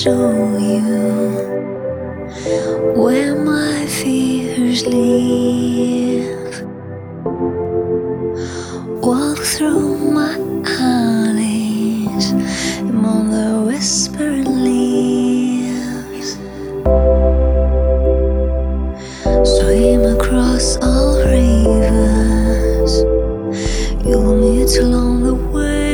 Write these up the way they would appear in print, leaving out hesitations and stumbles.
show you where my fears live. Walk through my alleys among the whispering leaves. Swim across all rivers you'll meet along the way.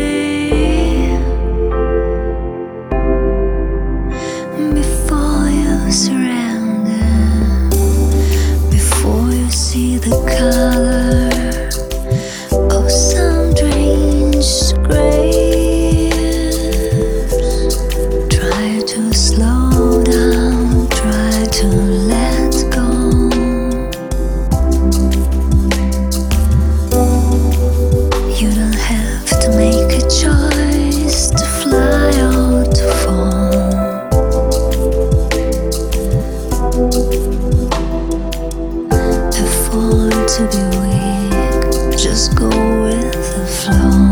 Before you surrender, before you see the color of some strange graves, try to slow down, try to let go. You don't have to make a choice to fly or to fall. Afford to be weak, just go with the flow.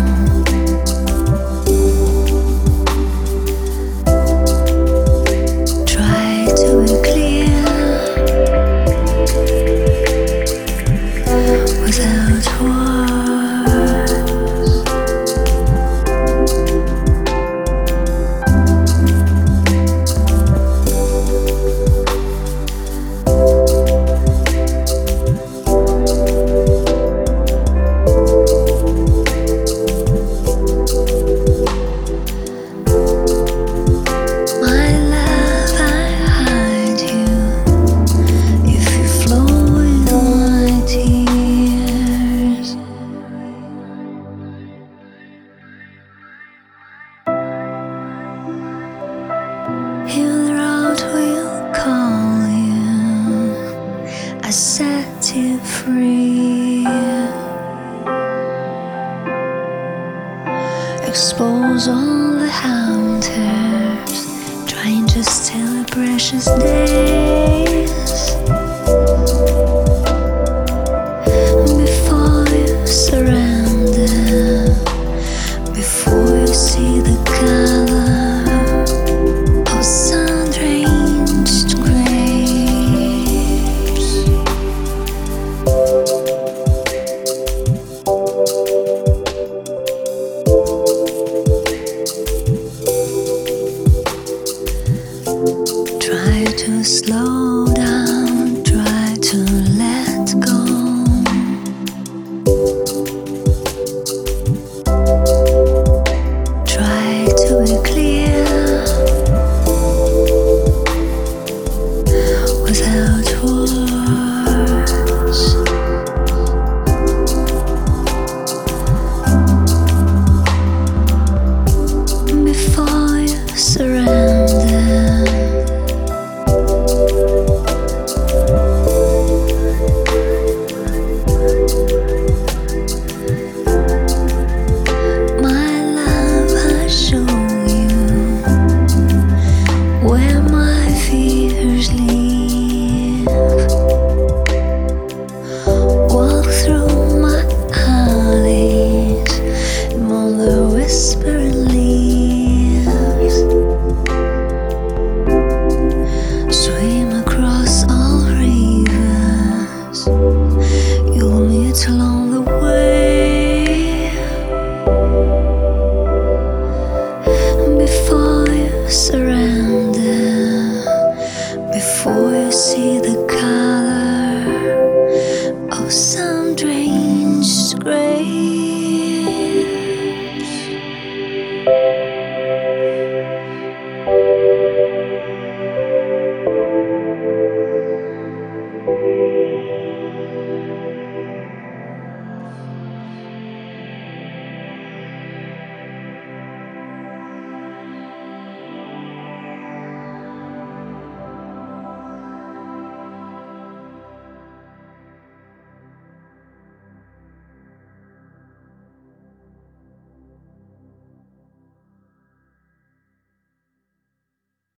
Try to be clear without words. My love, I hide you if you flow with my tears. If the road will call you, I set you free. Expose all the hunters trying to steal a precious day.